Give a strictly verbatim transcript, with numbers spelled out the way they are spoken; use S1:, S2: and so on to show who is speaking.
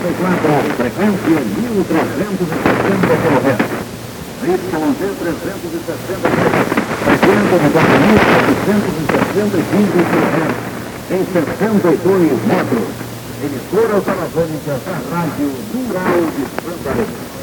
S1: e quatro, frequência mil trezentos e sessenta quilômetros. Y Z trezentos e sessenta frequência de quatro mil setecentos e sessenta e cinco quilômetros, em sessenta e dois metros. Emissora Salafônica da Rádio Rural de Santarém.